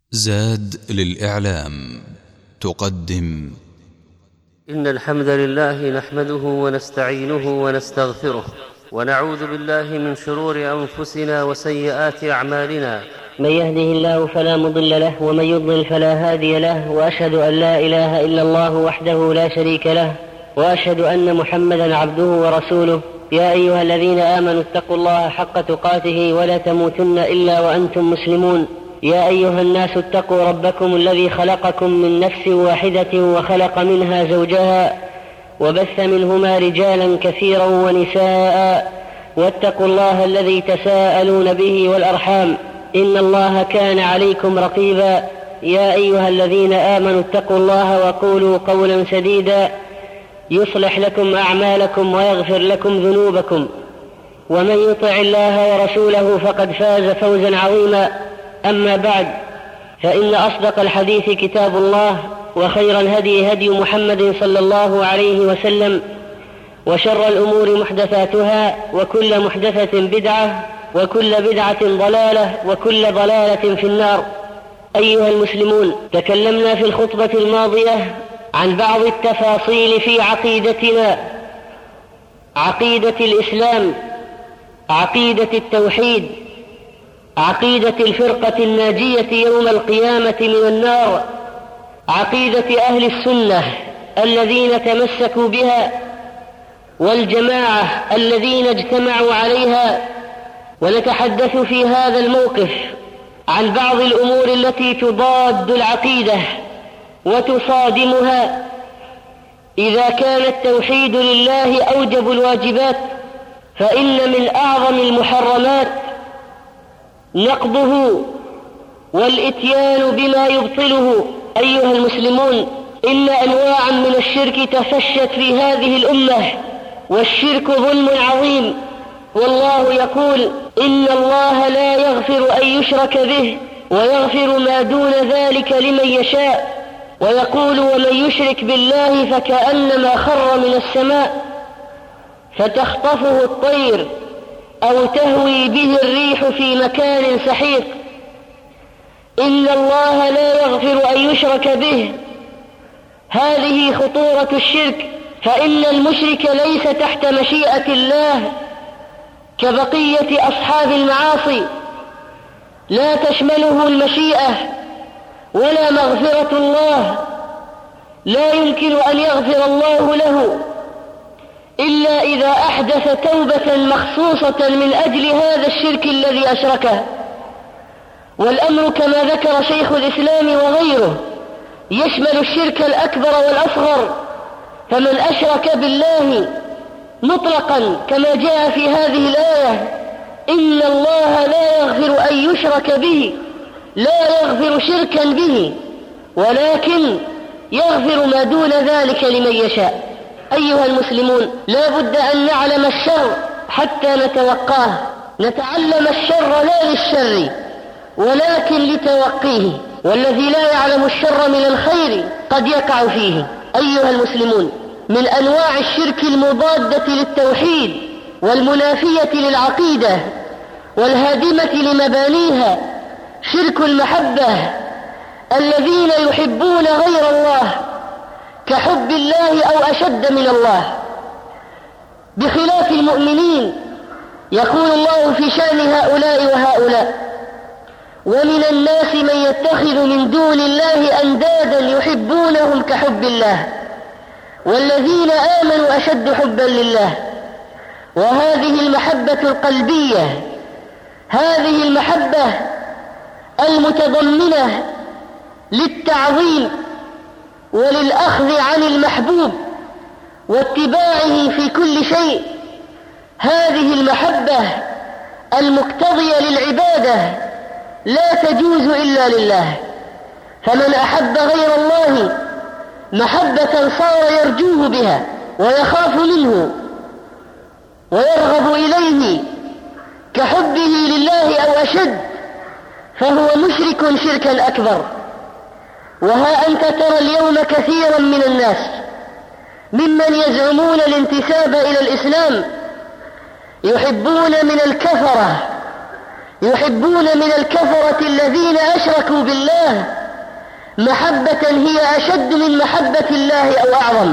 زاد للإعلام تقدم. إن الحمد لله نحمده ونستعينه ونستغفره ونعوذ بالله من شرور أنفسنا وسيئات أعمالنا. من يهده الله فلا مضل له ومن يضلل فلا هادي له، وأشهد أن لا إله إلا الله وحده لا شريك له، وأشهد أن محمدا عبده ورسوله. يا أيها الذين آمنوا اتقوا الله حق تقاته ولا تموتن إلا وأنتم مسلمون. يا أيها الناس اتقوا ربكم الذي خلقكم من نفس واحدة وخلق منها زوجها وبث منهما رجالا كثيرا ونساء، واتقوا الله الذي تساءلون به والأرحام إن الله كان عليكم رقيبا. يا أيها الذين آمنوا اتقوا الله وقولوا قولا سديدا يصلح لكم أعمالكم ويغفر لكم ذنوبكم، ومن يطع الله ورسوله فقد فاز فوزا عظيما. أما بعد، فإن أصدق الحديث كتاب الله، وخير الهدي هدي محمد صلى الله عليه وسلم، وشر الأمور محدثاتها، وكل محدثة بدعة، وكل بدعة ضلالة، وكل ضلالة في النار. أيها المسلمون، تكلمنا في الخطبة الماضية عن بعض التفاصيل في عقيدتنا، عقيدة الإسلام، عقيدة التوحيد، عقيدة الفرقة الناجية يوم القيامة من النار، عقيدة أهل السنة الذين تمسكوا بها، والجماعة الذين اجتمعوا عليها. ونتحدث في هذا الموقف عن بعض الأمور التي تضاد العقيدة وتصادمها. إذا كان التوحيد لله أوجب الواجبات، فإن من أعظم المحرمات نقضه والإتيان بما يبطله. أيها المسلمون، إن أنواعا من الشرك تفشت في هذه الأمة، والشرك ظلم عظيم، والله يقول: إن الله لا يغفر أن يشرك به ويغفر ما دون ذلك لمن يشاء، ويقول: ومن يشرك بالله فكأنما خر من السماء فتخطفه الطير أو تهوي به الريح في مكان سحيق. إن الله لا يغفر أن يشرك به. هذه خطورة الشرك، فإن المشرك ليس تحت مشيئة الله كبقية أصحاب المعاصي، لا تشمله المشيئة ولا مغفرة الله، لا يمكن أن يغفر الله له إلا إذا أحدث توبة مخصوصة من أجل هذا الشرك الذي أشركه. والأمر كما ذكر شيخ الإسلام وغيره يشمل الشرك الأكبر والأصغر، فمن أشرك بالله مطلقا كما جاء في هذه الآية: إن الله لا يغفر أن يشرك به، لا يغفر شركا به، ولكن يغفر ما دون ذلك لمن يشاء. أيها المسلمون، لا بد أن نعلم الشر حتى نتوقاه، نتعلم الشر لا للشر ولكن لتوقيه، والذي لا يعلم الشر من الخير قد يقع فيه. أيها المسلمون، من أنواع الشرك المضادة للتوحيد والمنافية للعقيدة والهادمة لمبانيها شرك المحبة. الذين يحبون غير الله كحب الله أو أشد من الله، بخلاف المؤمنين. يقول الله في شأن هؤلاء وهؤلاء: ومن الناس من يتخذ من دون الله أندادا يحبونهم كحب الله والذين آمنوا أشد حبا لله. وهذه المحبة القلبية، هذه المحبة المتضمنة للتعظيم وللأخذ عن المحبوب واتباعه في كل شيء، هذه المحبة المقتضية للعبادة لا تجوز إلا لله. فمن أحب غير الله محبة صار يرجوه بها ويخاف منه ويرغب إليه كحبه لله أو أشد، فهو مشرك شركا أكبر. وها أنت ترى اليوم كثيرا من الناس ممن يزعمون الانتساب إلى الإسلام يحبون من الكفرة يحبون من الكفرة الذين أشركوا بالله محبة هي أشد من محبة الله أو أعظم،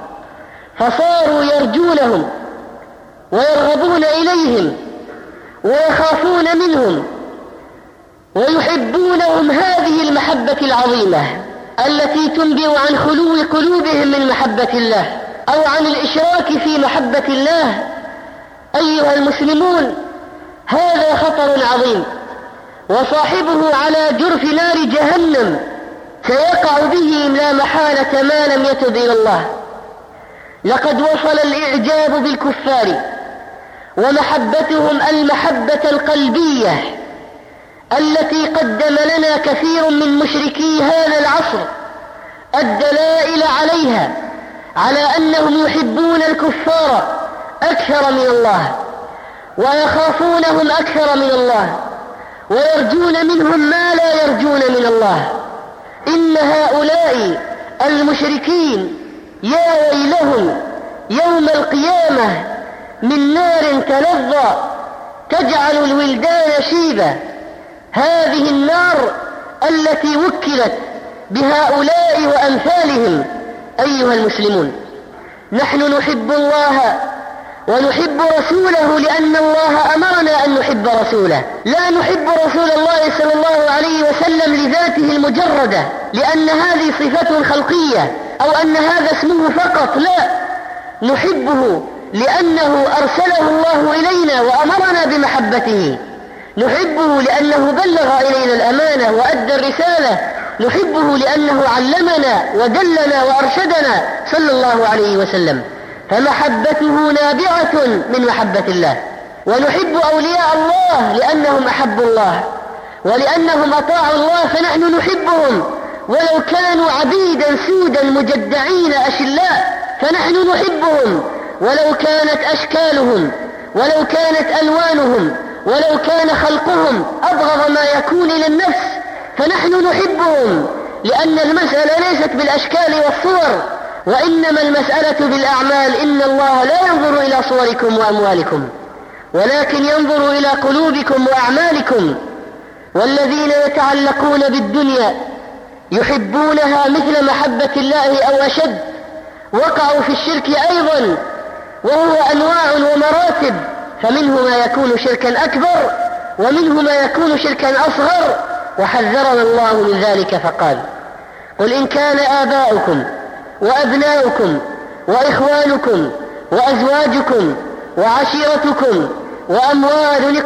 فصاروا يرجونهم ويرغبون إليهم ويخافون منهم ويحبونهم هذه المحبة العظيمة التي تنبئ عن خلو قلوبهم من محبة الله أو عن الإشراك في محبة الله. أيها المسلمون، هذا خطر عظيم، وصاحبه على جرف نار جهنم سيقع به لا محالة ما لم يتب إلى الله. لقد وصل الإعجاب بالكفار ومحبتهم المحبة القلبية التي قدم لنا كثير من مشركي هذا العصر الدلائل عليها، على أنهم يحبون الكفار أكثر من الله ويخافونهم أكثر من الله ويرجون منهم ما لا يرجون من الله. إن هؤلاء المشركين يا ويلهم يوم القيامة من نار تلظى تجعل الولدان شيبا. هذه النار التي وكلت بهؤلاء وأمثالهم. أيها المسلمون، نحن نحب الله ونحب رسوله لأن الله أمرنا أن نحب رسوله. لا نحب رسول الله صلى الله عليه وسلم لذاته المجردة لأن هذه صفة خلقية أو أن هذا اسمه فقط، لا، نحبه لأنه أرسله الله إلينا وأمرنا بمحبته، نحبه لأنه بلغ إلينا الأمانة وأدى الرسالة، نحبه لأنه علمنا ودلنا وأرشدنا صلى الله عليه وسلم، فمحبته نابعة من محبة الله. ونحب أولياء الله لأنهم أحبوا الله ولأنهم أطاعوا الله، فنحن نحبهم ولو كانوا عبيدا سودا مجدعين أشلاء، فنحن نحبهم ولو كانت أشكالهم ولو كانت ألوانهم ولو كان خلقهم أبغض ما يكون إلى النفس، فنحن نحبهم لأن المسألة ليست بالأشكال والصور، وإنما المسألة بالأعمال. إن الله لا ينظر إلى صوركم وأموالكم ولكن ينظر إلى قلوبكم وأعمالكم. والذين يتعلقون بالدنيا يحبونها مثل محبة الله أو أشد، وقعوا في الشرك أيضا، وهو أنواع ومراتب، فمنه ما يكون شركا أكبر ومنه ما يكون شركا أصغر، وحذرنا الله من ذلك فقال: قل إن كان آباؤكم وأبناؤكم وإخوانكم وأزواجكم وعشيرتكم وأموال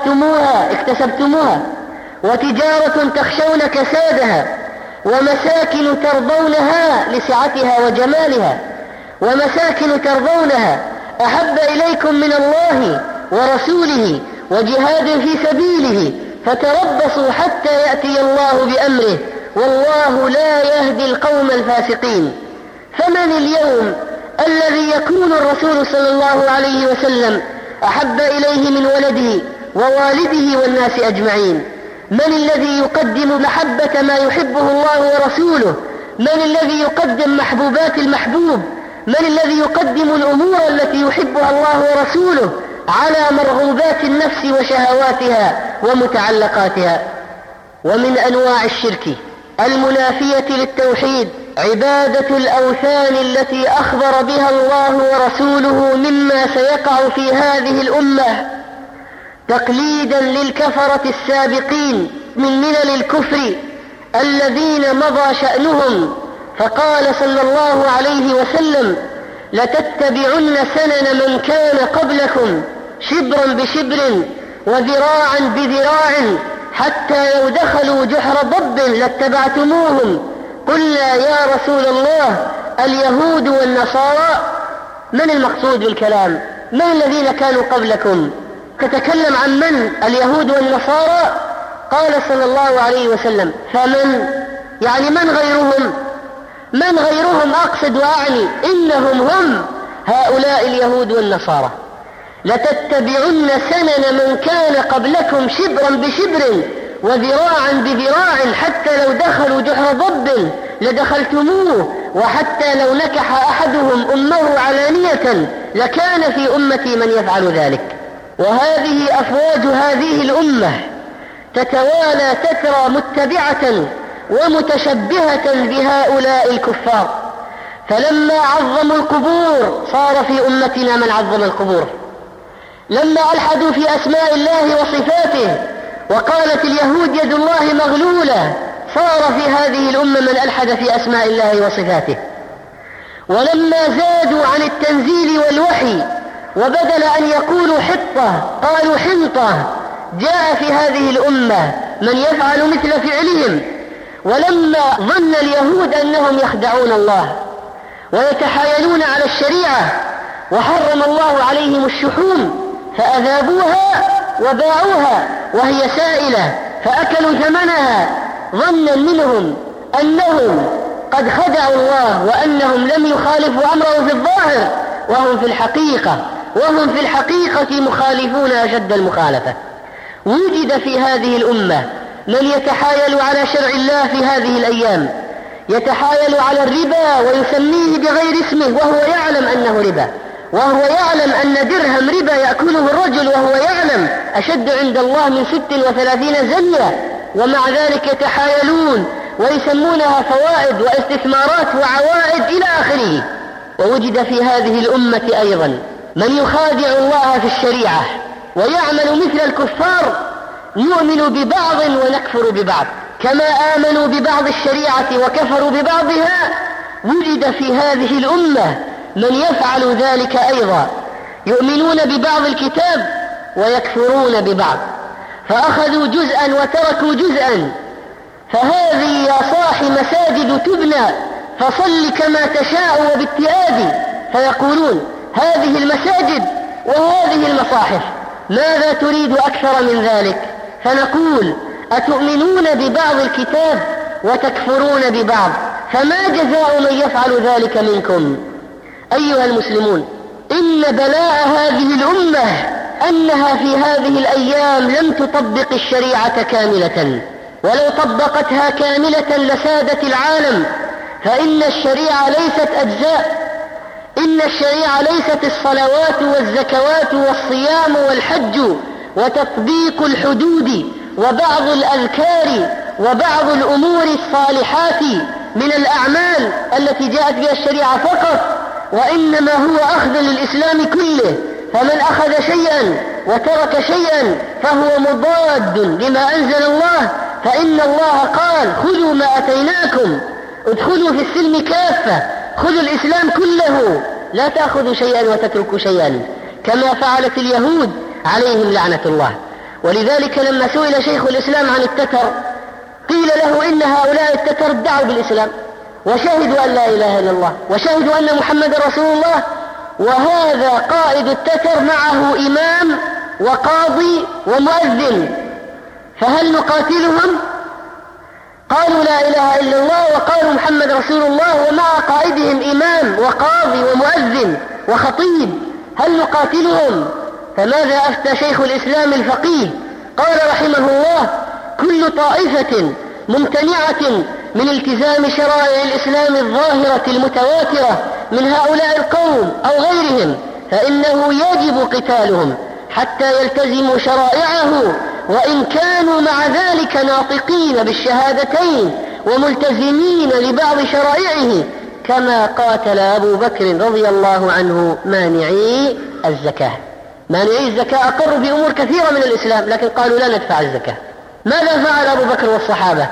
اكتسبتموها وتجارة تخشون كسادها ومساكن ترضونها لسعتها وجمالها ومساكن ترضونها أحب إليكم من الله ورسوله وجهاد في سبيله فتربصوا حتى يأتي الله بأمره والله لا يهدي القوم الفاسقين. فمن اليوم الذي يكون الرسول صلى الله عليه وسلم أحب إليه من ولده ووالده والناس أجمعين؟ من الذي يقدم محبة ما يحبه الله ورسوله؟ من الذي يقدم محبوبات المحبوب؟ من الذي يقدم الأمور التي يحبها الله ورسوله على مرغوبات النفس وشهواتها ومتعلقاتها؟ ومن أنواع الشرك المنافية للتوحيد عبادة الأوثان التي أخبر بها الله ورسوله مما سيقع في هذه الأمة تقليدا للكفرة السابقين من ملل الكفر الذين مضى شأنهم. فقال صلى الله عليه وسلم: لتتبعن سنن من كان قبلكم شبرا بشبر وذراعا بذراع حتى لو دخلوا جحر ضب لاتبعتموهم. قلنا: يا رسول الله اليهود والنصارى. من المقصود بالكلام؟ من الذين كانوا قبلكم؟ تتكلم عن من؟ اليهود والنصارى. قال صلى الله عليه وسلم: فمن؟ يعني من غيرهم؟ من غيرهم أقصد وأعني إنهم هم هؤلاء اليهود والنصارى. لتتبعن سنن من كان قبلكم شبرا بشبر وذراعا بذراع حتى لو دخلوا جحر ضب لدخلتموه وحتى لو نكح أحدهم أمه علانية لكان في أمتي من يفعل ذلك. وهذه أفواج هذه الأمة تتوالى تترى متبعة ومتشبهة بهؤلاء الكفار. فلما عظموا القبور صار في أمتنا من عظم القبور، لما ألحدوا في أسماء الله وصفاته وقالت اليهود يد الله مغلولة صار في هذه الأمة من ألحد في أسماء الله وصفاته. ولما زادوا عن التنزيل والوحي وبدل أن يقولوا حطة قالوا حنطة جاء في هذه الأمة من يفعل مثل فعلهم. ولما ظن اليهود أنهم يخدعون الله ويتحايلون على الشريعة وحرم الله عليهم الشحوم فأذابوها وباعوها وهي سائلة فأكلوا ثمنها ظنا منهم أنهم قد خدعوا الله وأنهم لم يخالفوا أمره في الظاهر وهم في الحقيقة مخالفون أشد المخالفة. وجد في هذه الأمة من يتحايل على شرع الله في هذه الأيام، يتحايل على الربا ويسميه بغير اسمه وهو يعلم أنه ربا، وهو يعلم أن درهم ربا يأكله الرجل وهو يعلم أشد عند الله من 36 زنية، ومع ذلك يتحايلون ويسمونها فوائد واستثمارات وعوائد إلى آخره. ووجد في هذه الأمة أيضا من يخادع الله في الشريعة ويعمل مثل الكفار، نؤمن ببعض ونكفر ببعض، كما آمنوا ببعض الشريعة وكفروا ببعضها. وجد في هذه الأمة من يفعل ذلك أيضا، يؤمنون ببعض الكتاب ويكفرون ببعض، فأخذوا جزءا وتركوا جزءا. فهذه يا صاح مساجد تبنى فصل كما تشاء وباتئاد، فيقولون هذه المساجد وهذه المصاحف، ماذا تريد أكثر من ذلك؟ فنقول أتؤمنون ببعض الكتاب وتكفرون ببعض، فما جزاء من يفعل ذلك منكم؟ أيها المسلمون، إن بلاء هذه الأمة أنها في هذه الأيام لم تطبق الشريعة كاملة، ولو طبقتها كاملة لسادت العالم. فإن الشريعة ليست أجزاء، إن الشريعة ليست الصلوات والزكوات والصيام والحج وتطبيق الحدود وبعض الأذكار وبعض الأمور الصالحات من الأعمال التي جاءت بها الشريعة فقط، وإنما هو أخذ للإسلام كله. فمن أخذ شيئا وترك شيئا فهو مضاد لما أنزل الله، فإن الله قال خذوا ما أتيناكم، ادخلوا في السلم كافة، خذوا الإسلام كله، لا تأخذوا شيئا وتتركوا شيئا، كما فعلت اليهود عليهم لعنة الله. ولذلك لما سئل شيخ الإسلام عن التتر قيل له إن هؤلاء التتر ادعوا بالإسلام وشهدوا أن لا إله إلا الله وشهدوا أن محمد رسول الله، وهذا قائد التتر معه إمام وقاضي ومؤذن، فهل نقاتلهم؟ قالوا لا إله إلا الله وقالوا محمد رسول الله ومع قائدهم إمام وقاضي ومؤذن وخطيب، هل نقاتلهم؟ فماذا أفتى شيخ الإسلام الفقيه؟ قال رحمه الله كل طائفة ممتنعة من التزام شرائع الإسلام الظاهرة المتواترة من هؤلاء القوم أو غيرهم فإنه يجب قتالهم حتى يلتزموا شرائعه، وإن كانوا مع ذلك ناطقين بالشهادتين وملتزمين لبعض شرائعه، كما قاتل أبو بكر رضي الله عنه مانعي الزكاة. مانعي الزكاة أقروا بأمور كثيرة من الإسلام لكن قالوا لا ندفع الزكاة. ماذا فعل أبو بكر والصحابة؟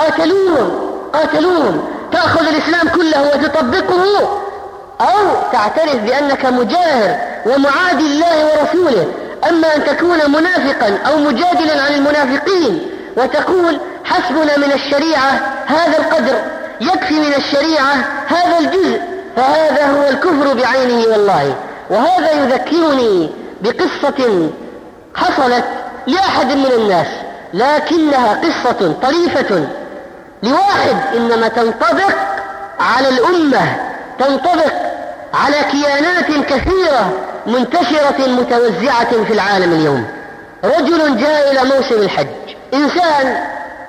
قاتلوهم. تأخذ الإسلام كله وتطبقه، أو تعترف بأنك مجاهر ومعادي الله ورسوله. أما أن تكون منافقا أو مجادلا عن المنافقين وتقول حسبنا من الشريعة هذا القدر، يكفي من الشريعة هذا الجزء، فهذا هو الكفر بعينه والله. وهذا يذكرني بقصة حصلت لأحد من الناس، لكنها قصة طريفة لواحد إنما تنطبق على الأمة، تنطبق على كيانات كثيرة منتشرة متوزعة في العالم اليوم. رجل جاء إلى موسم الحج، إنسان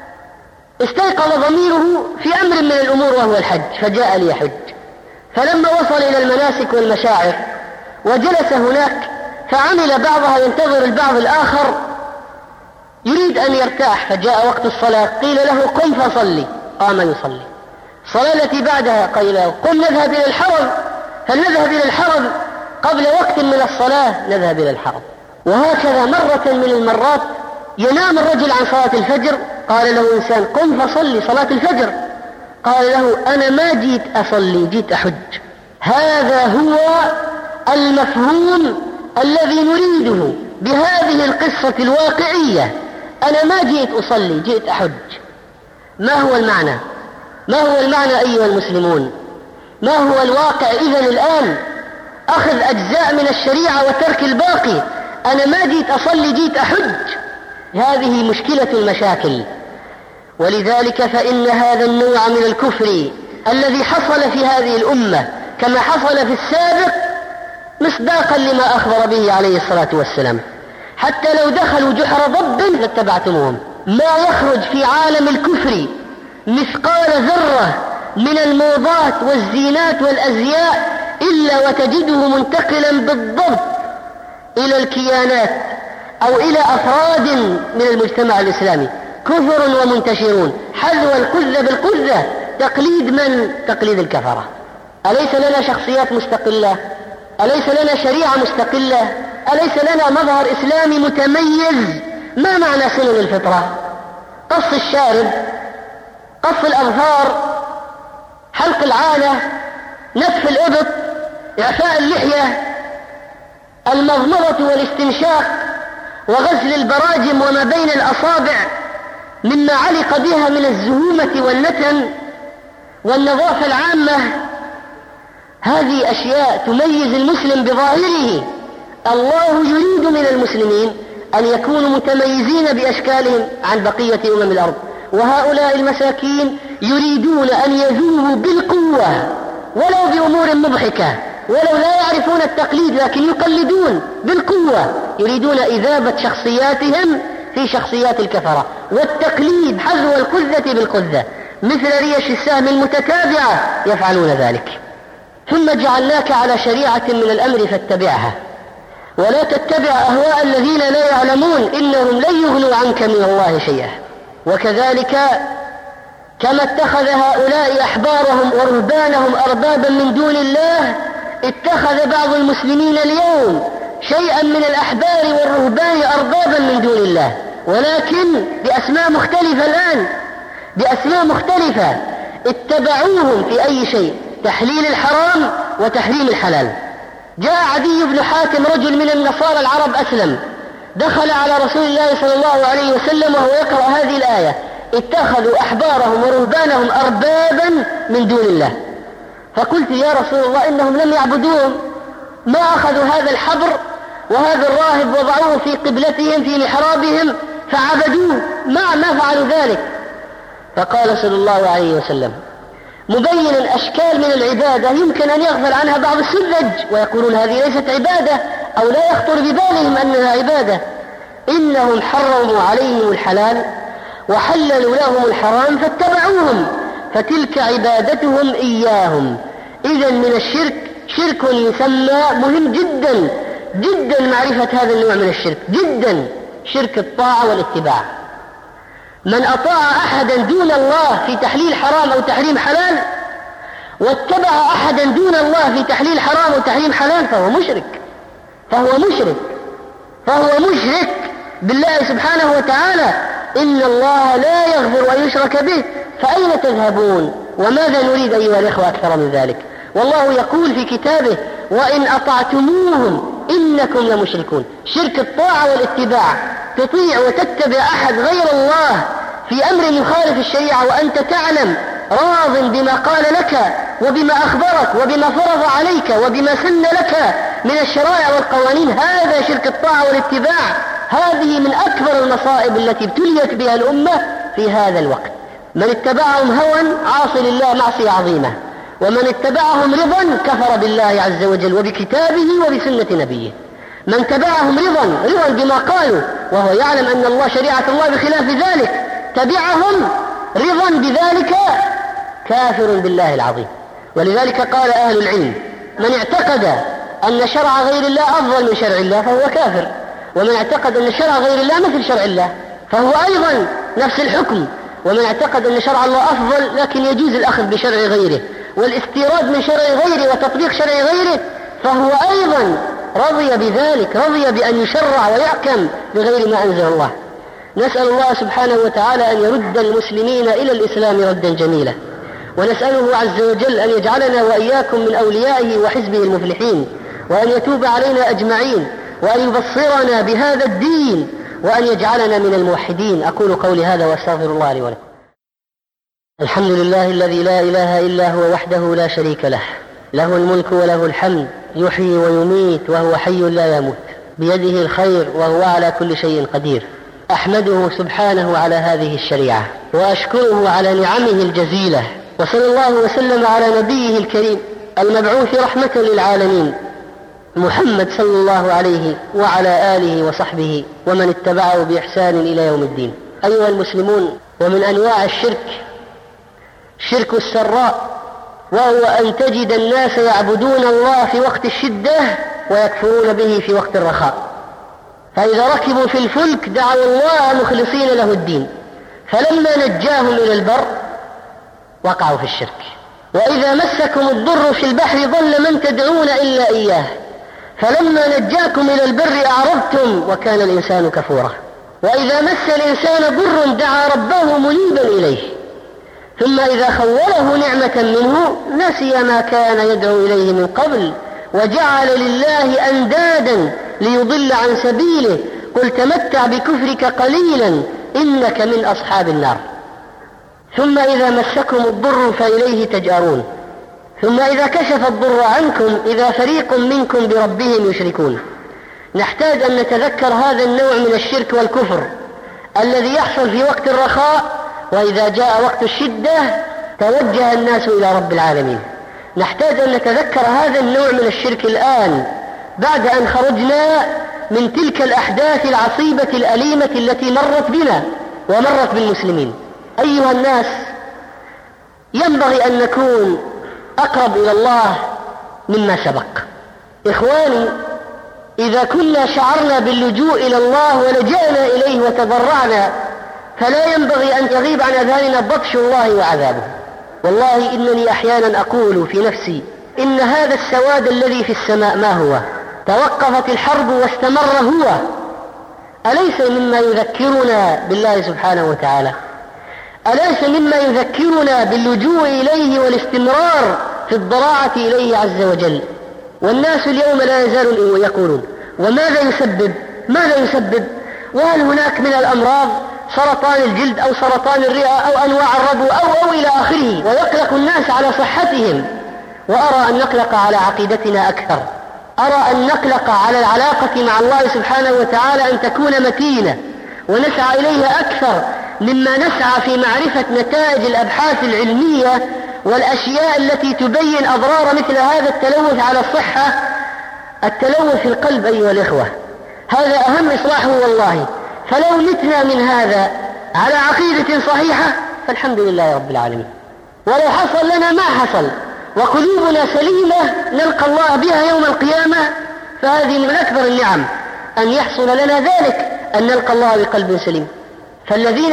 استيقظ ضميره في أمر من الأمور وهو الحج فجاء ليحج، فلما وصل إلى المناسك والمشاعر وجلس هناك فعمل بعضها ينتظر البعض الآخر، يريد أن يرتاح، فجاء وقت الصلاة قيل له قم فصلي، قام يصلي. الصلاة التي بعدها قيل له قم نذهب إلى الحرم، فلنذهب إلى الحرم قبل وقت من الصلاة نذهب إلى الحرم. وهكذا مرة من المرات ينام الرجل عن صلاة الفجر، قال له إنسان قم فصلي صلاة الفجر، قال له أنا ما جيت أصلي، جيت أحج. هذا هو المفهوم الذي نريده بهذه القصة الواقعية. أنا ما جيت أصلي، جيت أحج. ما هو المعنى؟ ما هو المعنى أيها المسلمون؟ ما هو الواقع إذن الآن؟ أخذ أجزاء من الشريعة وترك الباقي. أنا ما جيت أصلي، جيت أحج. هذه مشكلة المشاكل. ولذلك فإن هذا النوع من الكفر الذي حصل في هذه الأمة كما حصل في السابق مصداقا لما أخبر به عليه الصلاة والسلام، حتى لو دخلوا جحر ضب لاتبعتموهم. ما يخرج في عالم الكفر مثقال ذرة من الموضات والزينات والأزياء إلا وتجده منتقلا بالضبط إلى الكيانات أو إلى أفراد من المجتمع الإسلامي، كثر ومنتشرون، حذو القذة بالقذة. تقليد من؟ تقليد الكفرة. أليس لنا شخصيات مستقلة؟ أليس لنا شريعة مستقلة؟ أليس لنا مظهر إسلامي متميز؟ ما معنى سنن الفطرة؟ قص الشارب، قص الأظفار، حلق العانة، نتف الإبط، إعفاء اللحية، المضمضة والاستنشاق، وغسل البراجم وما بين الأصابع مما علق بها من الزهومة والنتن والنظافة العامة. هذه أشياء تميز المسلم بظاهره. الله يريد من المسلمين أن يكونوا متميزين بأشكالهم عن بقية الأرض، وهؤلاء المساكين يريدون أن يذوبوا بالقوة ولو بأمور مضحكة، ولو لا يعرفون التقليد لكن يقلدون بالقوة، يريدون إذابة شخصياتهم في شخصيات الكفرة، والتقليد حذو القذة بالقذة مثل ريش السهم المتتابعة يفعلون ذلك. ثم جعلناك على شريعة من الأمر فاتبعها ولا تتبع أهواء الذين لا يعلمون إنهم لن يغنوا عنك من الله شيئا. وكذلك كما اتخذ هؤلاء أحبارهم ورهبانهم أربابا من دون الله، اتخذ بعض المسلمين اليوم شيئا من الأحبار والرهبان أربابا من دون الله، ولكن بأسماء مختلفة الآن، بأسماء مختلفة. اتبعوهم في أي شيء؟ تحليل الحرام وتحريم الحلال. جاء عدي بن حاتم رجل من النصارى العرب أسلم، دخل على رسول الله صلى الله عليه وسلم وهو يقرأ هذه الآية: اتخذوا أحبارهم ورهبانهم أربابا من دون الله. فقلت يا رسول الله إنهم لم يعبدوهم، ما أخذوا هذا الحبر وهذا الراهب وضعوه في قبلتهم في محرابهم فعبدوه، ما فعلوا ذلك. فقال صلى الله عليه وسلم مبينا أشكال من العبادة يمكن أن يغفل عنها بعض السذج ويقولون هذه ليست عبادة أو لا يخطر ببالهم أنها عبادة: إنهم حرموا عليهم الحلال وحللوا لهم الحرام فاتبعوهم فتلك عبادتهم إياهم. إذن من الشرك شرك يسمى مهم جدا جدا معرفة هذا النوع من الشرك جدا، شرك الطاعة والاتباع. من أطاع أحدا دون الله في تحليل حرام أو تحريم حلال واتبع أحدا دون الله في تحليل حرام أو تحريم حلال فهو مشرك بالله سبحانه وتعالى. إن الله لا يغفر أن يشرك به، فأين تذهبون؟ وماذا نريد أيها الإخوة أكثر من ذلك؟ والله يقول في كتابه: وإن أطعتموهم إنكم لمشركون. شرك الطاعة والاتباع، تطيع وتتبع أحد غير الله في أمر يخالف الشريعة وأنت تعلم راض بما قال لك وبما أخبرك وبما فرض عليك وبما سن لك من الشرائع والقوانين، هذا شرك الطاعة والاتباع. هذه من أكبر المصائب التي ابتليت بها الأمة في هذا الوقت. من اتبعهم هوى عاصي لله معصية عظيمة، ومن اتبعهم رضا كفر بالله عز وجل وبكتابه وبسنة نبيه. من تبعهم رضا بما قالوا وهو يعلم أن الله شريعة الله بخلاف ذلك، تبعهم رضا بذلك كافر بالله العظيم. ولذلك قال أهل العلم: من اعتقد أن شرع غير الله أفضل من شرع الله فهو كافر، ومن اعتقد أن شرع غير الله مثل شرع الله فهو أيضا نفس الحكم. ومن اعتقد أن شرع الله أفضل لكن يجوز الأخذ بشرع غيره والاستيراد من شرع غيره وتطبيق شرع غيره، فهو أيضا رضي بذلك، رضي بأن يشرع ويحكم بغير ما أنزل الله. نسأل الله سبحانه وتعالى أن يرد المسلمين إلى الإسلام ردا جميلا، ونسأله عز وجل أن يجعلنا وإياكم من أوليائه وحزبه المفلحين، وأن يتوب علينا أجمعين، وأن يبصرنا بهذا الدين، وأن يجعلنا من الموحدين. أقول قولي هذا وأستغفر الله لي ولكم. الحمد لله الذي لا إله إلا هو وحده لا شريك له، له الملك وله الحمد، يحيي ويميت وهو حي لا يموت، بيده الخير وهو على كل شيء قدير. أحمده سبحانه على هذه الشريعة، وأشكره على نعمه الجزيلة، وصلى الله وسلم على نبيه الكريم المبعوث رحمة للعالمين محمد صلى الله عليه وعلى آله وصحبه ومن اتبعه بإحسان إلى يوم الدين. أيها المسلمون، ومن أنواع الشرك شرك السراء، وهو أن تجد الناس يعبدون الله في وقت الشدة ويكفرون به في وقت الرخاء. فإذا ركبوا في الفلك دعوا الله مخلصين له الدين، فلما نجاهم إلى البر وقعوا في الشرك. وإذا مسكم الضر في البحر ضل من تدعون إلا إياه، فلما نجاكم إلى البر أعرضتم وكان الإنسان كفورا. وإذا مس الإنسان ضر دعا ربه منيبا إليه، ثم إذا خوله نعمة منه نسي ما كان يدعو إليه من قبل وجعل لله أندادا ليضل عن سبيله. قل تمتع بكفرك قليلا إنك من أصحاب النار. ثم إذا مسكم الضر فإليه تجأرون، ثم إذا كشف الضر عنكم إذا فريق منكم بربهم يشركون. نحتاج أن نتذكر هذا النوع من الشرك والكفر الذي يحصل في وقت الرخاء، وإذا جاء وقت الشدة توجه الناس إلى رب العالمين. نحتاج أن نتذكر هذا النوع من الشرك الآن بعد أن خرجنا من تلك الأحداث العصيبة الأليمة التي مرت بنا ومرت بالمسلمين. أيها الناس، ينبغي أن نكون أقرب إلى الله مما سبق. إخواني، إذا كنا شعرنا باللجوء إلى الله ولجأنا إليه وتضرعنا فلا ينبغي أن يغيب عن أذهاننا بطش الله وعذابه. والله إنني أحيانا أقول في نفسي إن هذا السواد الذي في السماء ما هو؟ توقفت الحرب واستمر هو، أليس مما يذكرنا بالله سبحانه وتعالى؟ أليس مما يذكرنا باللجوء إليه والاستمرار في الضراعة إليه عز وجل؟ والناس اليوم لا يزالون يقولون وماذا يسبب؟ ماذا يسبب؟ وهل هناك من الأمراض سرطان الجلد أو سرطان الرئة أو أنواع الربو أو إلى آخره، ويقلق الناس على صحتهم. وأرى أن نقلق على عقيدتنا أكثر، أرى أن نقلق على العلاقة مع الله سبحانه وتعالى أن تكون متينة ونسعى إليها أكثر مما نسعى في معرفة نتائج الأبحاث العلمية والأشياء التي تبين أضرار مثل هذا التلوث على الصحة. التلوث في القلب أيها الإخوة هذا أهم إصلاحه والله. فلو متنا من هذا على عقيدة صحيحة فالحمد لله رب العالمين. ولو حصل لنا ما حصل وقلوبنا سليمة نلقى الله بها يوم القيامة، فهذه من أكبر النعم أن يحصل لنا ذلك، أن نلقى الله بقلب سليم. فالذين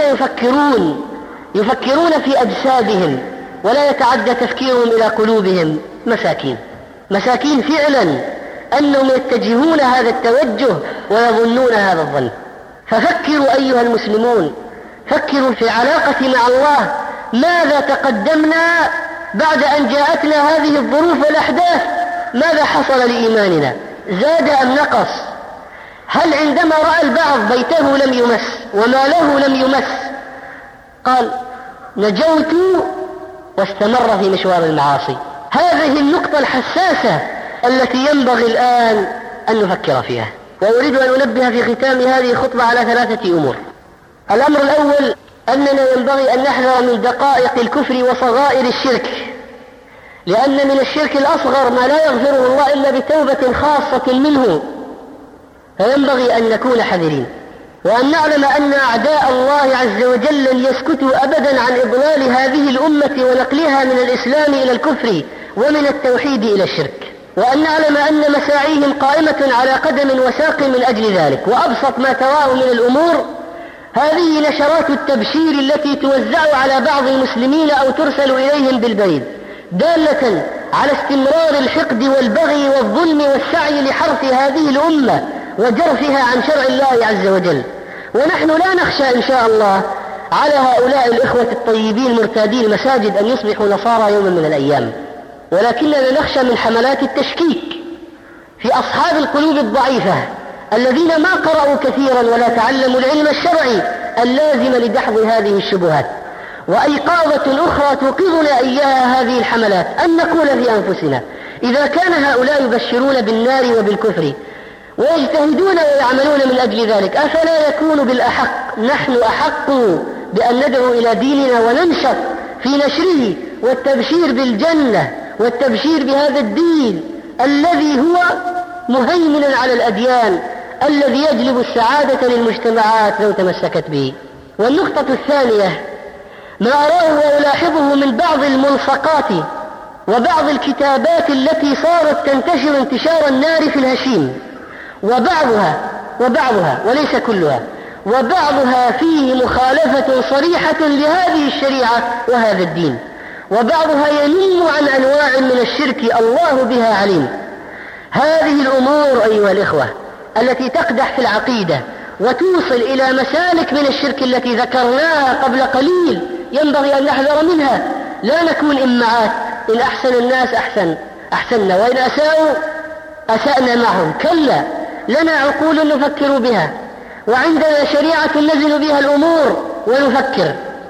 يفكرون في أجسادهم ولا يتعدى تفكيرهم إلى قلوبهم مساكين فعلا، أنهم يتجهون هذا التوجه ويظنون هذا الظن. ففكروا أيها المسلمون، فكروا في علاقة مع الله. ماذا تقدمنا بعد أن جاءتنا هذه الظروف والأحداث؟ ماذا حصل لإيماننا؟ زاد أم نقص؟ هل عندما رأى البعض بيته لم يمس وماله لم يمس قال نجوت واستمر في مشوار المعاصي؟ هذه النقطة الحساسة التي ينبغي الآن أن نفكر فيها. وأريد أن أنبه في ختام هذه الخطبة على 3 أمور. الأمر الأول أننا ينبغي أن نحذر من دقائق الكفر وصغائر الشرك، لأن من الشرك الأصغر ما لا يغفره الله إلا بتوبة خاصة منه، فينبغي أن نكون حذرين، وأن نعلم أن أعداء الله عز وجل لن يسكتوا أبدا عن إضلال هذه الأمة ونقلها من الإسلام إلى الكفر ومن التوحيد إلى الشرك، وأن نعلم أن مساعيهم قائمة على قدم وساق من أجل ذلك. وأبسط ما تراه من الأمور هذه نشرات التبشير التي توزع على بعض المسلمين أو ترسل إليهم بالبريد دالة على استمرار الحقد والبغي والظلم والسعي لحرف هذه الأمة وجرفها عن شرع الله عز وجل. ونحن لا نخشى إن شاء الله على هؤلاء الإخوة الطيبين المرتادين المساجد أن يصبحوا نصارى يوما من الأيام، ولكننا نخشى من حملات التشكيك في أصحاب القلوب الضعيفة الذين ما قرأوا كثيرا ولا تعلموا العلم الشرعي اللازم لدحض هذه الشبهات. وأيقاظة أخرى توقظنا إياها هذه الحملات أن نقول في أنفسنا: إذا كان هؤلاء يبشرون بالنار وبالكفر ويجتهدون ويعملون من أجل ذلك، أفلا يكون بالأحق نحن أحق بأن ندعو إلى ديننا وننشط في نشره والتبشير بالجنة والتبشير بهذا الدين الذي هو مهيمنا على الأديان، الذي يجلب السعادة للمجتمعات لو تمسكت به. والنقطة الثانية ما أراه وألاحظه من بعض الملصقات وبعض الكتابات التي صارت تنتشر انتشار النار في الهشيم، وبعضها وليس كلها، وبعضها فيه مخالفة صريحة لهذه الشريعة وهذا الدين، وبعضها ينم عن أنواع من الشرك الله بها عليم. هذه الأمور أيها الإخوة التي تقدح في العقيدة وتوصل إلى مسالك من الشرك التي ذكرناها قبل قليل ينبغي أن نحذر منها. لا نكون إمعات، إن أحسن الناس أحسننا، وإن أساءوا أسأنا معهم. كلا، لنا عقول نفكر بها، وعندنا شريعة نزل بها الأمور ونفكر.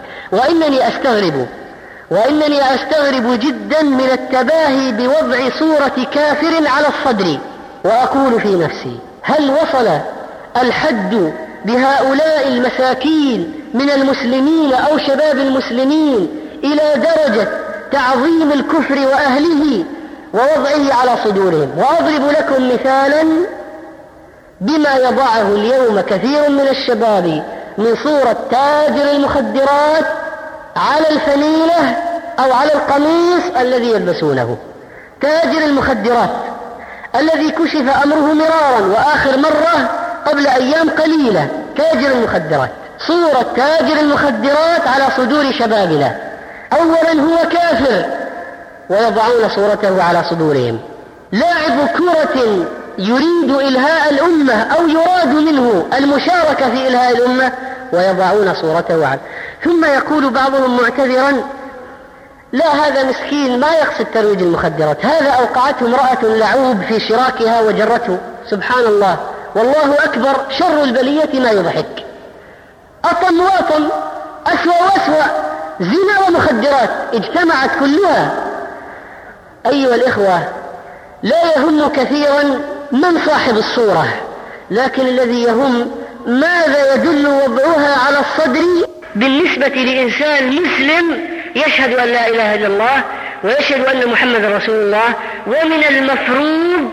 وإنني أستغرب جدا من التباهي بوضع صورة كافر على الصدر، وأقول في نفسي: هل وصل الحد بهؤلاء المساكين من المسلمين أو شباب المسلمين إلى درجة تعظيم الكفر وأهله ووضعه على صدورهم؟ وأضرب لكم مثالا بما يضعه اليوم كثير من الشباب من صورة تاجر المخدرات على الفنيلة أو على القميص الذي يلبسونه. تاجر المخدرات الذي كشف أمره مرارا وآخر مرة قبل أيام قليلة، تاجر المخدرات، صورة تاجر المخدرات على صدور شبابنا. أولا هو كافر ويضعون صورته على صدورهم. لاعب كرة يريد إلهاء الأمة أو يراد منه المشاركة في إلهاء الأمة ويضعون صورته على. ثم يقول بعضهم معتذرا: لا، هذا مسكين ما يقصد ترويج المخدرات، هذا أوقعته امرأة لعوب في شراكها وجرته. سبحان الله، والله أكبر، شر البلية ما يضحك. أطم وأطم، أسوأ وأسوأ، زنا ومخدرات اجتمعت كلها. أيها الإخوة، لا يهم كثيرا من صاحب الصورة، لكن الذي يهم ماذا يدل وضعها على الصدر بالنسبة لإنسان مسلم يشهد أن لا إله إلا الله ويشهد أن محمد رسول الله، ومن المفروض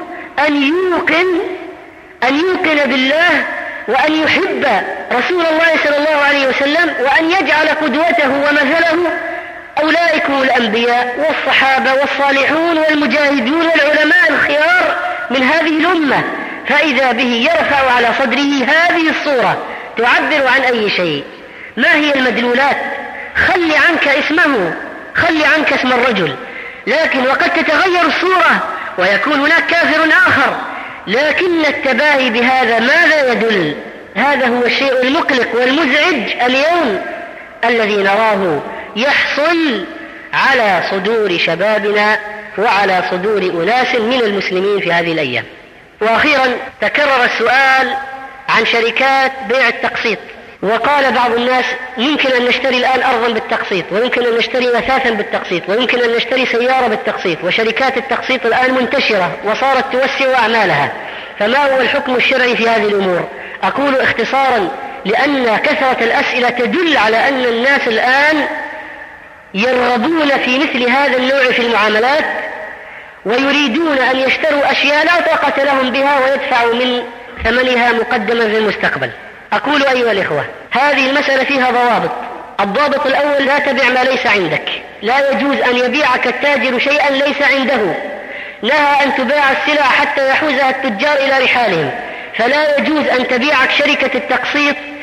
أن يوقن بالله وأن يحب رسول الله صلى الله عليه وسلم وأن يجعل قدوته ومثله أولئك الأنبياء والصحابة والصالحون والمجاهدون والعلماء الخيار من هذه الأمة. فإذا به يرفع على صدره هذه الصورة تعبر عن أي شيء. ما هي المدلولات؟ خل عنك اسمه، خل عنك اسم الرجل، لكن وقد تتغير الصورة ويكون هناك كافر آخر. لكن التباهي بهذا ماذا يدل؟ هذا هو الشيء المقلق والمزعج اليوم الذي نراه يحصل على صدور شبابنا وعلى صدور أناس من المسلمين في هذه الأيام. وأخيرا تكرر السؤال عن شركات بيع التقسيط، وقال بعض الناس: يمكن أن نشتري الآن أرضا بالتقسيط، ويمكن أن نشتري مثاثا بالتقسيط، ويمكن أن نشتري سيارة بالتقسيط، وشركات التقسيط الآن منتشرة وصارت توسع أعمالها. فما هو الحكم الشرعي في هذه الأمور؟ أقول اختصارا لأن كثرة الأسئلة تدل على أن الناس الآن يرغبون في مثل هذا النوع في المعاملات، ويريدون أن يشتروا أشياء لا طاقة لهم بها ويدفعوا من ثمنها مقدما في المستقبل. أقول أيها الإخوة، هذه المسألة فيها ضوابط. الضابط الأول: لا تبع ما ليس عندك. لا يجوز أن يبيعك التاجر شيئا ليس عنده. نهى أن تباع السلع حتى يحوزها التجار إلى رحالهم، فلا يجوز أن تبيعك شركة التقسيط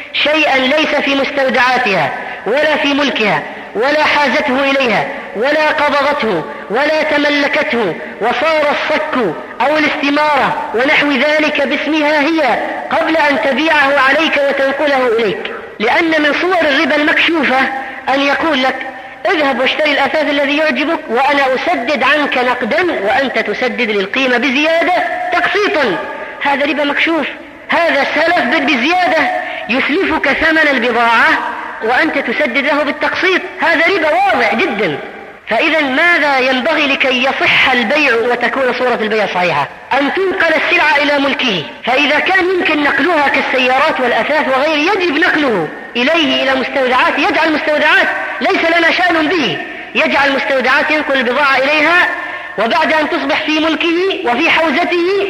شيئا ليس في مستودعاتها ولا في ملكها ولا حازته إليها ولا قبضته ولا تملكته، وصار الصك أو الاستمارة ونحو ذلك باسمها هي قبل أن تبيعه عليك وتنقله إليك. لأن من صور الربا المكشوفة أن يقول لك اذهب واشتري الأثاث الذي يعجبك وأنا أسدد عنك نقدا وأنت تسدد للقيمة بزيادة تقسيطا. هذا ربا مكشوف، هذا سلف بزيادة، يسلفك ثمن البضاعة وأنت تسدد له بالتقسيط، هذا ربا واضح جدا. فإذا ماذا ينبغي لكي يصح البيع وتكون صورة البيع صحيحة؟ أن تنقل السلعة إلى ملكه، فإذا كان يمكن نقلها كالسيارات والأثاث وغيره يجب نقله إليه إلى مستودعات، يجعل مستودعات ليس لنا شأن به، يجعل مستودعات ينقل البضاعة إليها، وبعد أن تصبح في ملكه وفي حوزته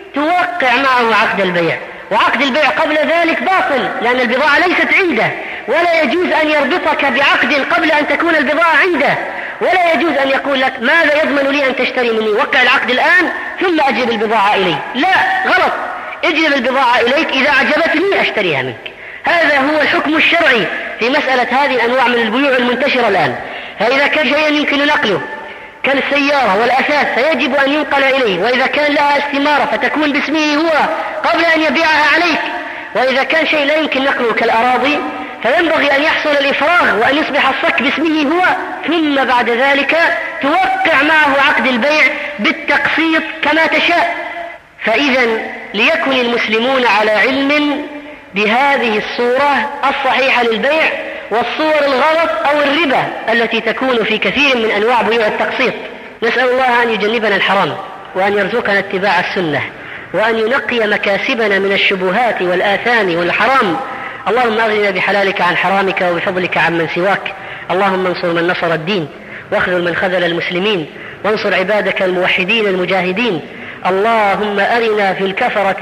توقع معه عقد البيع. وعقد البيع قبل ذلك باطل، لأن البضاعة ليست عنده، ولا يجوز أن يربطك بعقد قبل أن تكون البضاعة عنده، ولا يجوز أن يقول لك ماذا يضمن لي أن تشتري مني، وقع العقد الآن ثم أجلب البضاعة إلي. لا، غلط، اجلب البضاعة إليك، إذا أعجبتني أشتريها منك. هذا هو الحكم الشرعي في مسألة هذه الأنواع من البيوع المنتشرة الآن. فإذا كان شيئا يمكن نقله كالسيارة والأثاث فيجب أن ينقل إليه، وإذا كان لها استمارة فتكون باسمه هو قبل أن يبيعها عليك، وإذا كان شيء لا يمكن نقله كالأراضي فينبغي أن يحصل الإفراغ وأن يصبح الصك باسمه هو، ثم بعد ذلك توقع معه عقد البيع بالتقسيط كما تشاء. فإذا ليكن المسلمون على علم بهذه الصورة الصحيحة للبيع والصور الغلط أو الربا التي تكون في كثير من أنواع بيوع التقسيط. نسأل الله أن يجنبنا الحرام وأن يرزقنا اتباع السنة وأن ينقي مكاسبنا من الشبهات والآثام والحرام. اللهم أغننا بحلالك عن حرامك وبفضلك عمن سواك. اللهم انصر من نصر الدين واخذل من خذل المسلمين، وانصر عبادك الموحدين المجاهدين. اللهم أرنا في الكفرة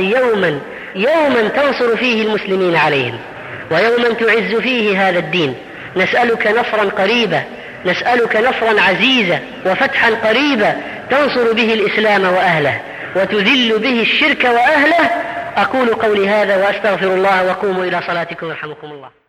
يوما تنصر فيه المسلمين عليهم، ويوما تعز فيه هذا الدين. نسألك نصرا قريبا، نسألك نصرا عزيزا وفتحا قريبا تنصر به الإسلام وأهله وتذل به الشرك وأهله. أقول قولي هذا وأستغفر الله، وقوموا إلى صلاتكم يرحمكم الله.